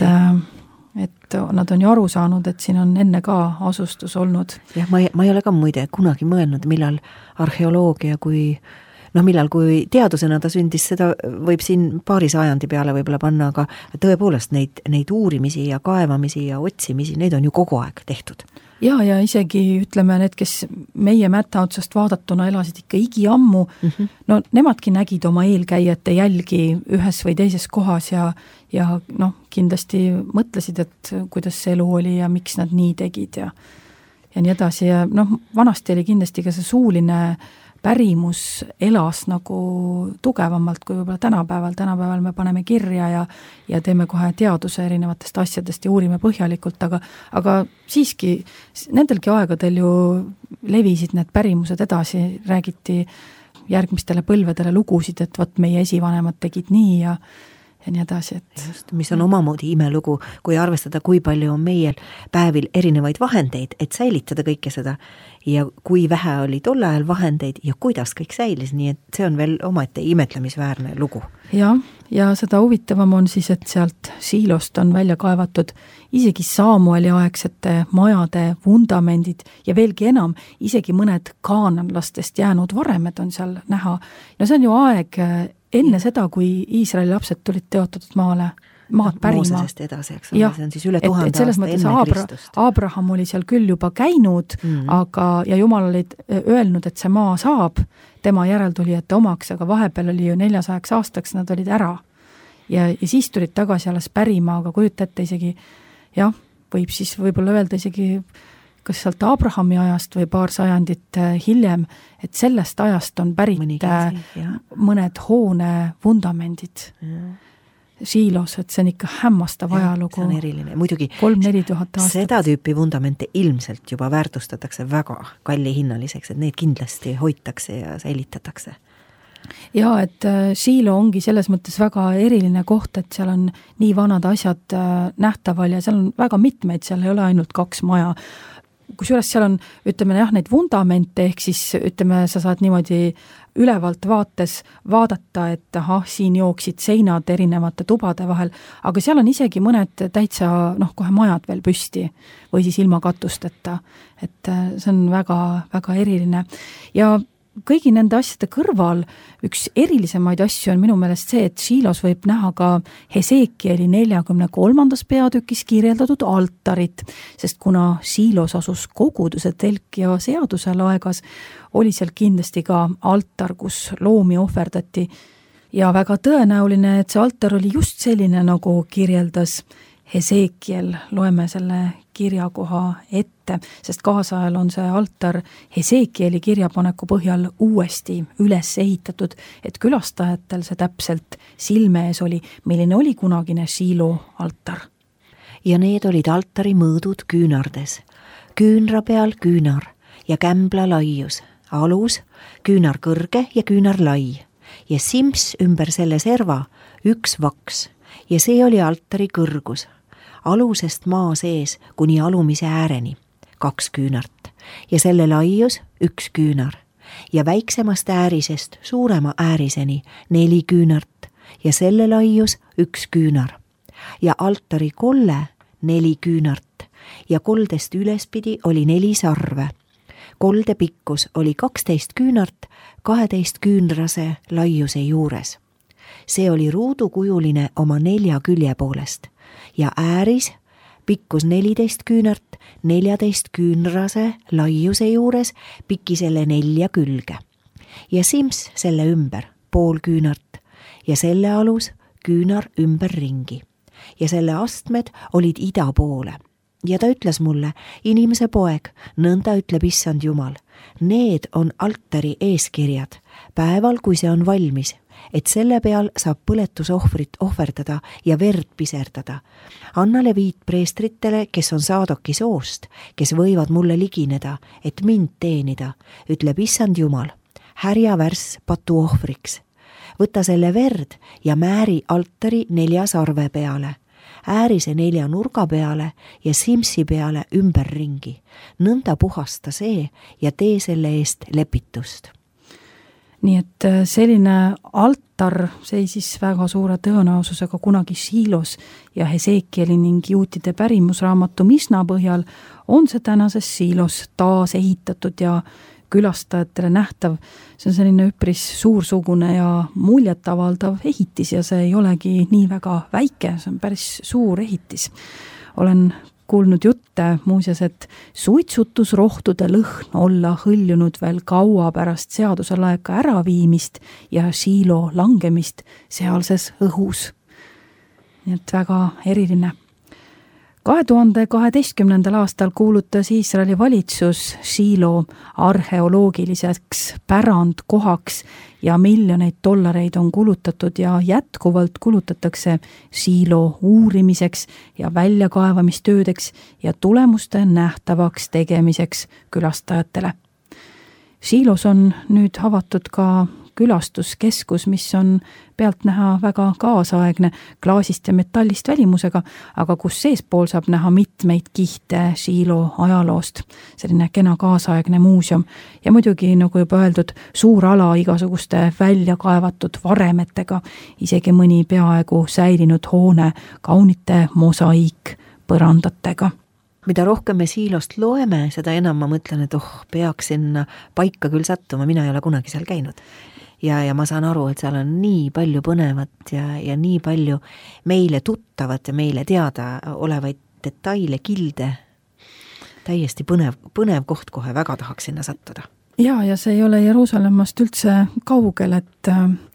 Et, et nad on ju aru saanud, et siin on enne ka asustus olnud. Jah, ma ei, ma ei ole ka muide kunagi mõelnud, millal arheoloogia kui noh, millal kui teadusena ta sündis, seda võib siin paari sajandi peale võib-olla panna, aga tõepoolest neid, neid uurimisi ja kaevamisi ja otsimisi, neid on ju kogu aeg tehtud. Ja, ja isegi ütleme need, kes meie mätta otsast vaadatuna elasid ikka igi ammu, mm-hmm. no nemadki nägid oma eelkäijate jälgi ühes või teises kohas ja, ja noh, kindlasti mõtlesid, et kuidas see elu oli ja miks nad nii tegid ja, ja nii edasi ja noh, vanasti oli kindlasti ka see suuline pärimus elas nagu tugevamalt kui võib-olla tänapäeval. Tänapäeval me paneme kirja ja, ja teeme kohe teaduse erinevatest asjadest ja uurime põhjalikult, aga, aga siiski nendelgi aegadel ju levisid need pärimused edasi, räägiti järgmistele põlvedele lugusid, et vot meie esivanemad tegid nii ja ja nii edasi, et just, mis on omamoodi imelugu, kui arvestada, kui palju on meil päevil erinevaid vahendeid, et säilitada kõike seda ja kui vähe oli tol ajal vahendeid ja kuidas kõik säilis, nii et see on veel omaette imetlemisväärne lugu. jah, ja seda huvitavam on siis, et sealt Shilost on välja kaevatud isegi Samueli aegsete majade vundamendid ja veelgi enam, isegi mõned kaananlastest jäänud varemed on seal näha. No see on ju aeg enne seda, kui Iisraeli lapsed tulid teotatud maale, maad pärima. Moosesest edasi, eks ole, see on siis üle tuhande et, et aasta enne Abra, Kristust. Abraham oli seal küll juba käinud, mm. aga, ja Jumal oli öelnud, et see maa saab tema järeltulijate omaks, aga vahepeal oli ju neljasajaks aastaks, nad olid ära. Ja, ja siis tulid tagasi alles pärima, aga kujuta ette isegi, jah, võib siis võib-olla öelda isegi kas sealt Abrahami ajast või paar sajandit hiljem, et sellest ajast on pärit Mõnigi, mõned hoone vundamendid ja. Shilos, et see on ikka hämmastav ajalugu. See on eriline, muidugi kolm-neli tuhat aastat. Seda tüüpi vundamente ilmselt juba väärtustatakse väga kallihinnaliseks, et need kindlasti hoitakse ja säilitatakse. Ja, et Shilo ongi selles mõttes väga eriline koht, et seal on nii vanad asjad nähtaval ja seal on väga mitmeid, seal ei ole ainult kaks maja. Kusjuures seal on, ütleme jah, neid vundamente, ehk siis ütleme, sa saad niimoodi ülevalt vaates vaadata, et ahah, siin jooksid seinad erinevate tubade vahel, aga seal on isegi mõned täitsa, noh, kohe majad veel püsti või siis ilma katusteta, et see on väga, väga eriline. Ja kõigi nende asjade kõrval üks erilisemaid asju on minu meelest see, et Shilos võib näha ka Hesekieli neljakümne kolmandas peatükis kirjeldatud altarit, sest kuna Shilos asus koguduse telk ja seaduse laegas, oli seal kindlasti ka altar, kus loomi ohverdati ja väga tõenäoline, et see altar oli just selline, nagu kirjeldas Hesekiel, loeme selle kirjakoha ette, sest kaasajal on see altar Hesekieli kirjapaneku põhjal uuesti üles ehitatud, et külastajatel see täpselt silme ees oli, milline oli kunagine Shilo altar. Ja need olid altari mõõdud küünardes, küünra peal küünar ja kämbla laius, alus, küünar kõrge ja küünar lai ja sims ümber selle serva üks vaks ja see oli altari kõrgus. Alusest maa sees kuni alumise ääreni, kaks küünart ja selle laius üks küünar ja väiksemast äärisest suurema ääriseni neli küünart ja selle laius üks küünar ja altari kolle neli küünart ja koldest ülespidi oli neli sarve. Kolde pikkus oli kaksteist küünart kaheteist küünrase laiuse juures. See oli ruudukujuline oma nelja külje poolest ja ääris pikkus neliteist küünart neljateist küünrase laiuse juures piki selle nelja külge ja sims selle ümber pool küünart ja selle alus küünar ümber ringi ja selle astmed olid ida poole ja ta ütles mulle, inimese poeg, nõnda ütleb issand Jumal, need on altari eeskirjad päeval, kui see on valmis, et selle peal saab põletusohvrit ohverdada ja verd piserdada. Anna leviit preestritele, kes on Saadoki soost, kes võivad mulle ligineda, et mind teenida, ütleb issand Jumal, härja värss patu ohvriks. Võta selle verd ja määri altari nelja sarve peale, äärise nelja nurga peale ja simsi peale ümberringi. Nõnda puhasta see ja tee selle eest lepitust. Nii et selline altar seisis väga suure tõenäosusega kunagi Shilos ja Hesekieli ning juutide pärimusraamatu Misna põhjal on see tänases Shilos taas ehitatud ja külastajatele nähtav. See on selline üpris suursugune ja muljetavaldav ehitis ja see ei olegi nii väga väike, see on päris suur ehitis. Olen kuulnud jutte muuseas, et suitsutusrohtude lõhn olla hõljunud veel kaua pärast seaduse laeka äraviimist ja Shilo langemist sealses õhus. Nii et väga eriline. kahe tuhande kaheteistkümnendal aastal kuulutas Iisraeli valitsus Shilo arheoloogiliseks pärandkohaks ja miljoneid dollareid on kulutatud ja jätkuvalt kulutatakse Shilo uurimiseks ja väljakaevamistöödeks ja tulemuste nähtavaks tegemiseks külastajatele. Shilos on nüüd avatud ka külastuskeskus, mis on pealtnäha väga kaasaegne klaasist ja metallist välimusega, aga kus seespool saab näha mitmeid kihte Shiilo ajaloost. Selline kena kaasaegne muuseum. Ja muidugi, nagu juba öeldud, suur ala igasuguste välja kaevatud varemetega, isegi mõni peaaegu säilinud hoone kaunite mosaiik põrandatega. Mida rohkem me Shiilost loeme, seda enam ma mõtlen, et oh, peaks sinna paika küll sattuma, mina ei ole kunagi seal käinud. Ja, ja ma saan aru, et seal on nii palju põnevat ja, ja nii palju meile tuttavat ja meile teada olevaid detaile, kilde. Täiesti põnev, põnev koht kohe, väga tahaks sinna sattuda. Ja, ja see ei ole Jeruusalemmast üldse kaugel, et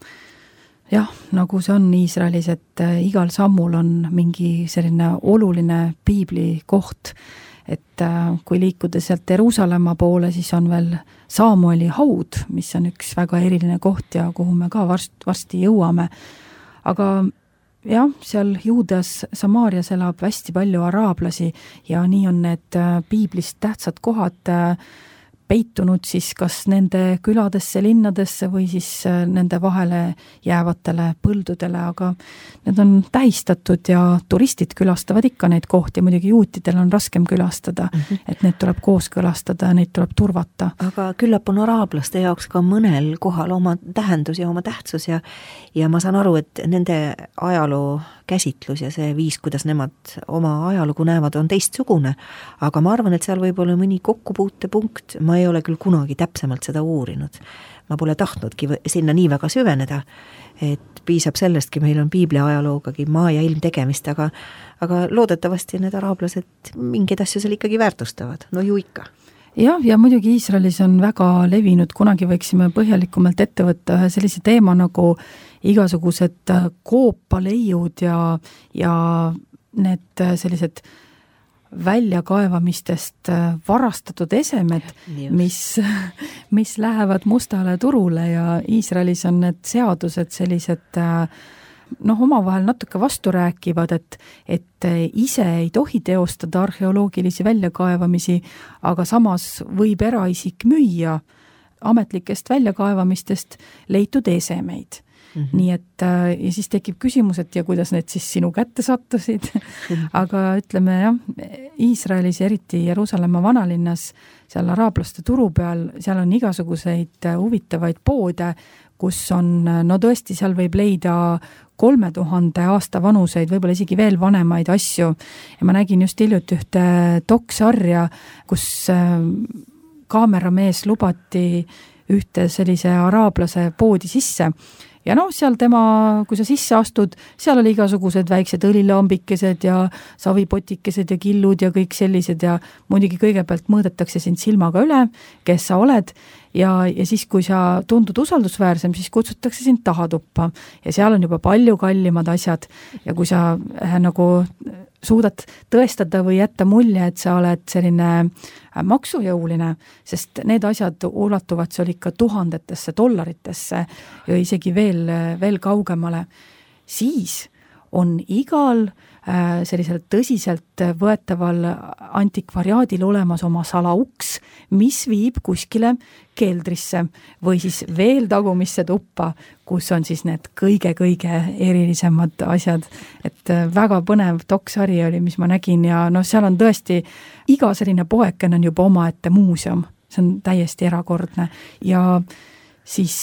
jah, nagu see on Iisraelis, et igal sammul on mingi selline oluline piibli koht, et kui liikuda sealt Jeruusalemma poole, siis on veel Saamueli haud, mis on üks väga eriline koht ja kuhu me ka varst, varsti jõuame. Aga jah, seal Juudas, Samaarias elab hästi palju araablasi ja nii on need piiblist tähtsad kohad peitunud siis kas nende küladesse, linnadesse või siis nende vahele jäävatele põldudele, aga need on tähistatud ja turistid külastavad ikka neid kohti, muidugi juutidel on raskem külastada, mm-hmm. et need tuleb koos külastada ja neid tuleb turvata. Aga küllap on araablaste jaoks ka mõnel kohal oma tähendus ja oma tähtsus ja, ja ma saan aru, et nende ajaloo käsitlus ja see viis, kuidas nemad oma ajalugu näevad, on teistsugune, aga ma arvan, et seal võib olla mõni kokkupuutepunkt, ma ei ole küll kunagi täpsemalt seda uurinud. Ma pole tahtnudki sinna nii väga süveneda, et piisab sellestki, meil on piibli ajaloogagi maa ja ilm tegemist, aga, aga loodetavasti need araablased mingeid asju seal ikkagi väärtustavad, no ju ikka. Jah, ja muidugi Iisraelis on väga levinud, kunagi võiksime põhjalikumalt ette võtta ühe sellise teema nagu igasugused koopaleiud ja, ja need sellised väljakaevamistest varastatud esemed, mis, mis lähevad mustale turule ja Iisraelis on need seadused sellised noh, omavahel natuke vastu rääkivad, et, et ise ei tohi teostada arheoloogilisi väljakaevamisi, aga samas võib eraisik müüa ametlikest väljakaevamistest leitud esemeid. Mm-hmm. Nii et ja siis tekib küsimus, et ja kuidas need siis sinu kätte sattusid. Aga ütleme jah, Iisraelis, eriti Jeruusalemma vanalinnas, seal araablaste turu peal, seal on igasuguseid huvitavaid poode, kus on, no tõesti, seal võib leida kolme tuhande aasta vanuseid, võib-olla isegi veel vanemaid asju. Ja ma nägin just hiljuti ühte doksarja, kus kaameramees lubati ühte sellise araablase poodi sisse. Ja noh, seal tema, kui sa sisse astud, seal oli igasugused väiksed õlilambikesed ja savipotikesed ja killud ja kõik sellised ja muidugi kõigepealt mõõdetakse sind silmaga üle, kes sa oled ja, ja siis, kui sa tundud usaldusväärsem, siis kutsutakse sind tahatuppa ja seal on juba palju kallimad asjad ja kui sa äh, nagu suudad tõestada või jätta mulje, et sa oled selline maksujõuline, sest need asjad ulatuvad seal ikka tuhandetesse dollaritesse ja isegi veel, veel kaugemale, siis on igal äh, sellisel tõsiselt võetaval antikvariaadil olemas oma salauks, mis viib kuskile keldrisse või siis veel tagumisse tuppa, kus on siis need kõige-kõige erilisemad asjad. Et väga põnev doksari oli, mis ma nägin ja no seal on tõesti, iga selline poeken on juba oma ette muuseum. See on täiesti erakordne ja siis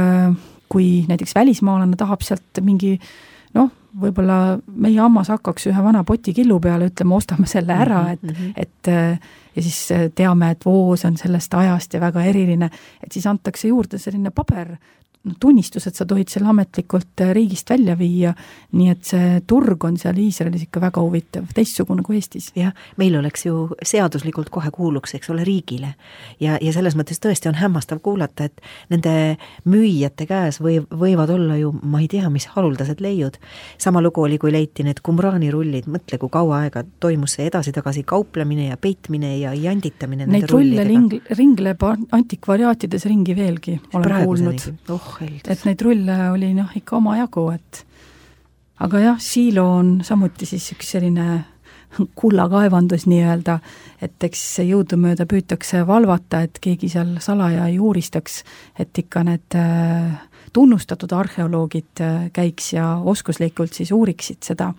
kui näiteks välismaalane tahab sealt mingi noh, võib-olla meie ammas hakkaks ühe vana poti killu peale, ütleme, ostame selle ära, et, mm-hmm. et ja siis teame, et voos on sellest ajast ja väga eriline, et siis antakse juurde selline paber, tunnistus, et sa tohid selle ametlikult riigist välja viia, nii et see turg on seal Iisraelis ikka väga huvitav, teistsugune kui Eestis. Jah, meil oleks ju seaduslikult kohe kuuluks, eks ole, riigile ja, ja selles mõttes tõesti on hämmastav kuulata, et nende müüjate käes või, võivad olla ju, ma ei tea, mis haruldased leiud. Sama lugu oli, kui leiti need Qumrani rullid, mõtle, kui kaua aega toimus see edasi-tagasi kauplemine ja peitmine ja janditamine. Neid rulle ring, ringleb antikvariaatides ringi veelgi, olen Praeguseni. kuulnud. Oh, et neid rulle oli noh ikka oma jagu, et aga jah, Shiilo on samuti siis üks selline kullakaevandus nii-öelda, et eks jõudumööda püütakse valvata, et keegi seal salaja ei uuristaks, et ikka need tunnustatud arheoloogid käiks ja oskuslikult siis uuriksid seda.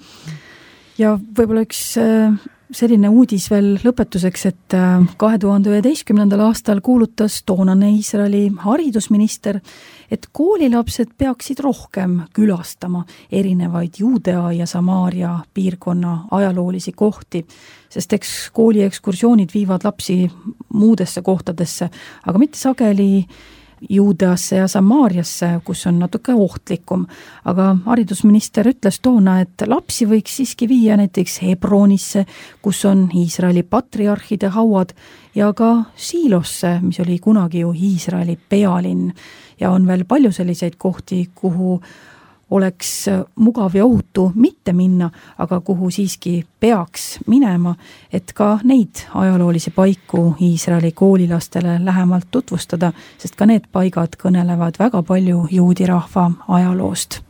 Ja võib-olla üks selline uudis veel lõpetuseks, et kahe tuhande üheteistkümnendal aastal kuulutas toonane Iisraeli haridusminister, et koolilapsed peaksid rohkem külastama erinevaid Juudea ja Samaaria piirkonna ajaloolisi kohti, sest eks kooli ekskursioonid viivad lapsi muudesse kohtadesse, aga mitte sageli Juudeasse ja Samaariasse, kus on natuke ohtlikum. Aga haridusminister ütles toona, et lapsi võiks siiski viia näiteks Hebronisse, kus on Iisraeli patriarhide hauad, ja ka Siilosse, mis oli kunagi ju Iisraeli pealinn. Ja on veel palju selliseid kohti, kuhu oleks mugav ja ohutu mitte minna, aga kuhu siiski peaks minema, et ka neid ajaloolisi paiku Iisraeli koolilastele lähemalt tutvustada, sest ka need paigad kõnelevad väga palju juudi rahva ajaloost.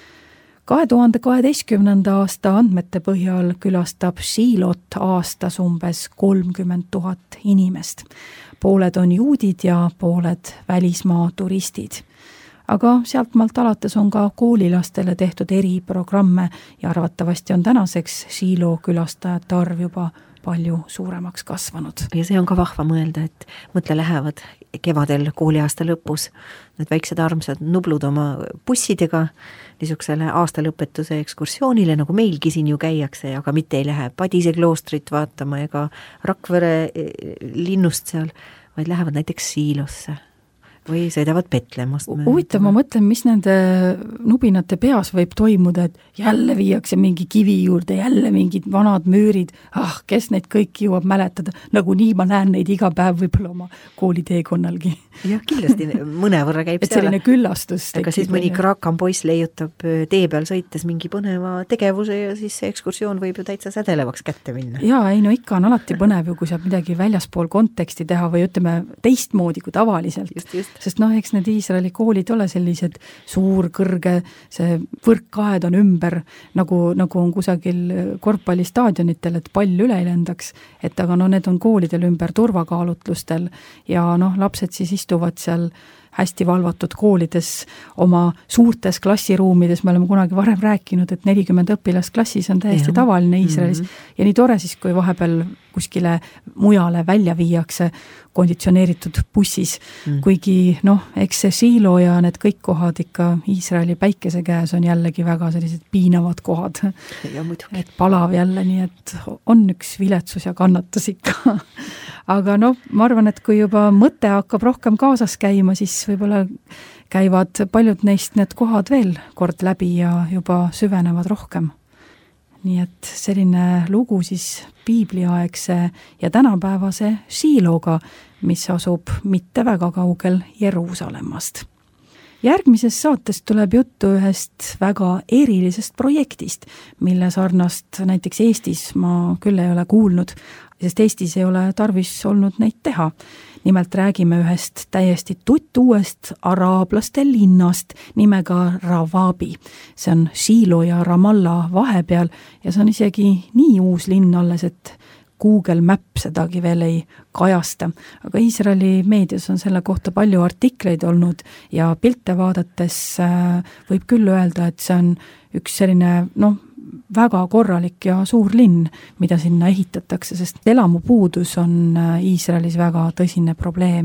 kahe tuhande kaheteistkümnenda aasta andmete põhjal külastab Shiilot aastas umbes kolmkümmend tuhat inimest. Pooled on juudid ja pooled välismaa turistid. Aga sealtmaalt alates on ka koolilastele tehtud eriprogramme ja arvatavasti on tänaseks Shiilo külastajate arv juba palju suuremaks kasvanud. Ja see on ka vahva mõelda, et mõtle lähevad kevadel kooliaasta lõpus need väiksed armsad nublud oma bussidega niisugusele aastalõpetuse ekskursioonile, nagu meilgi siin ju käiakse, aga mitte ei lähe Padise kloostrit vaatama ega Rakvere linnust seal, vaid lähevad näiteks Siilosse või sõidavad Petlemast. Huvitav, ma mõtlen, mis nende nubinate peas võib toimuda, et jälle viiakse mingi kivi juurde, jälle mingid vanad müürid, ah, kes neid kõiki jõuab mäletada, nagu nii ma näen neid iga päev võib-olla oma kooliteekonnalgi. Jah, kindlasti mõnevõrra käib et selline küllastus. Aga siis mõni kraakam poiss leiutab tee peal sõites mingi põneva tegevuse ja siis see ekskursioon võib ju täitsa sädelevaks kätte minna. Jaa, ei no ikka on alati põnev ju, kui saab midagi väljaspool konteksti teha või ütleme teistmoodi kui tavaliselt. Just, just. Sest noh, eks need Iisraeli koolid ole sellised suur, kõrge, see võrkkaed on ümber, nagu, nagu on kusagil korvpallistaadionitel, et pall üle ei lendaks, et aga no need on koolidel ümber turvakaalutlustel ja noh, lapsed siis istuvad seal hästi valvatud koolides oma suurtes klassiruumides, me oleme kunagi varem rääkinud, et nelikümmend õpilast klassis on täiesti ja. Tavaline Iisraelis mm-hmm. ja nii tore siis, kui vahepeal kuskile mujale välja viiakse konditsioneeritud bussis, mm. kuigi noh, eks see Shiilo ja need kõik kohad ikka Iisraeli päikese käes on jällegi väga sellised piinavad kohad. Ja muidugi. Et palav jälle, nii et on üks viletsus ja kannatus ikka. Aga noh, ma arvan, et kui juba mõte hakkab rohkem kaasas käima, siis võib-olla käivad paljud neist need kohad veel kord läbi ja juba süvenevad rohkem. Nii et selline lugu siis piibliaegse ja tänapäevase Shiiloga, mis asub mitte väga kaugel Jeruusalemmast. Järgmises saates tuleb juttu ühest väga erilisest projektist, mille sarnast näiteks Eestis ma küll ei ole kuulnud, sest Eestis ei ole tarvis olnud neid teha. Nimelt räägime ühest täiesti tuttuuest araablaste linnast nimega Rawabi. See on Shiilo ja Ramallah vahepeal ja see on isegi nii uus linn alles, et Google Map sedagi veel ei kajasta. Aga Iisraeli meedias on selle kohta palju artikleid olnud ja pilte vaadates võib küll öelda, et see on üks selline, noh, väga korralik ja suur linn, mida sinna ehitatakse, sest elamupuudus on Iisraelis väga tõsine probleem.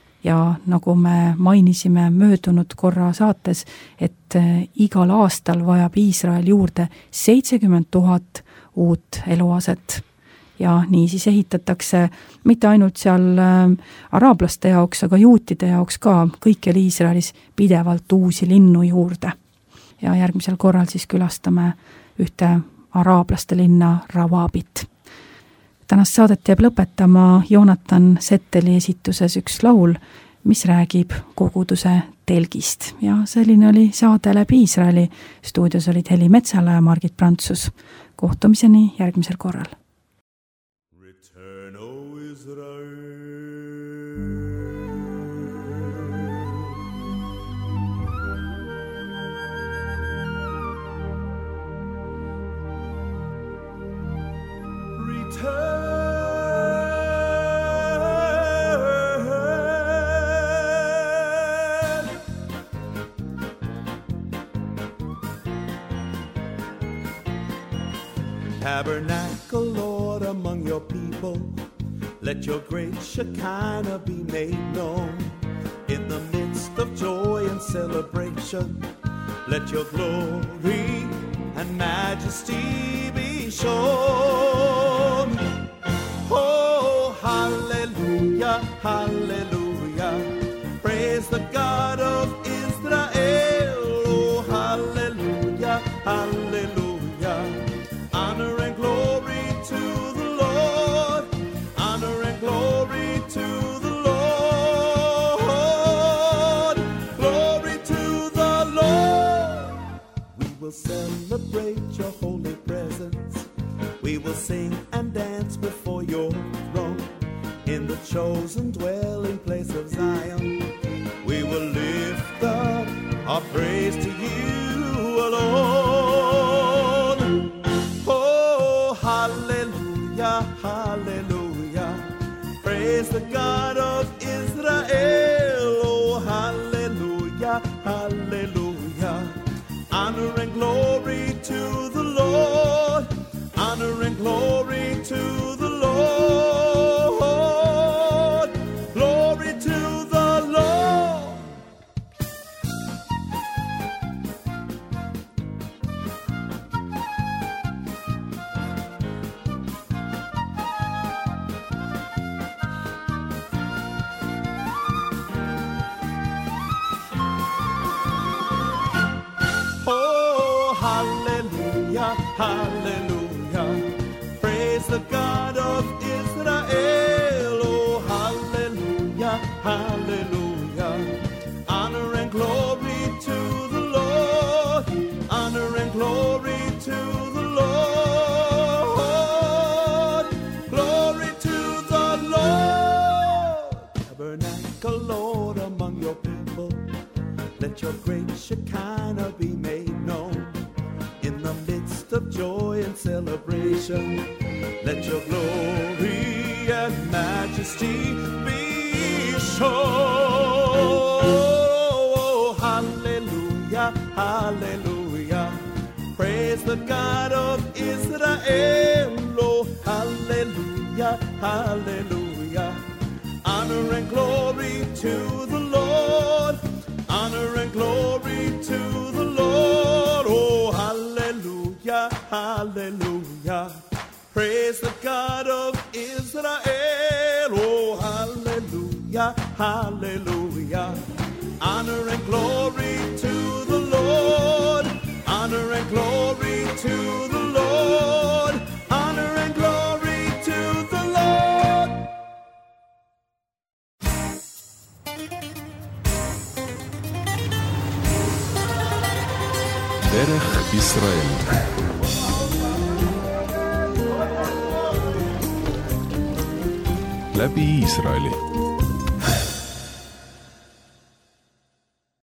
Ja nagu me mainisime möödunud korra saates, et igal aastal vajab Iisrael juurde seitsekümmend tuhat uut eluaset. Ja nii siis ehitatakse mitte ainult seal araablaste jaoks, aga juutide jaoks ka kõikjal Iisraelis pidevalt uusi linnu juurde. Ja järgmisel korral siis külastame ühte araablaste linna Rawabit. Tänast saadet jääb lõpetama Joonatan Setteli esituses üks laul, mis räägib koguduse telgist. Ja selline oli saade Läbi Iisraeli. Stuudios olid Heli Metsala ja Margit Prantsus. Kohtumiseni järgmisel korral. Return, O Israel. Return, Tabernacle, Lord, among your people. Let your great Shekinah be made known. In the midst of joy and celebration, let your glory and majesty be shown. Oh, hallelujah, hallelujah. Praise the God of Israel. Oh, hallelujah, hallelujah. Honor and glory to the Lord. Honor and glory to the Lord. Glory to the Lord. We will celebrate your holy presence. We will sing and dance before your throne. In the chosen dwelling place of Zion, we will lift up our praise to you alone. Oh, hallelujah, hallelujah. Praise the God of Israel. Oh, hallelujah, hallelujah. Honor and glory to the Lord. Honor and glory to the Lord. Glory to the Lord. Oh, hallelujah, hallelujah. Praise the God of Israel. Oh, hallelujah, hallelujah. Honor and glory to the Lord. Honor and glory to the Lord. Glory to the Lord. Tabernacle, Lord, among your people. Let your great Shekinah be made known. In the midst of joy and celebration, let your glory and majesty be shown. Oh, hallelujah, hallelujah. Praise the God of Israel. Oh, hallelujah, hallelujah. Honor and glory to the Lord. Honor and glory to the Lord. Oh, hallelujah, hallelujah. Praise the God of Israel. Oh, hallelujah, hallelujah. Honor and glory to the Lord. Honor and glory to the Lord. Honor and glory to the Lord. דרך ישראל. läbi Iisraeli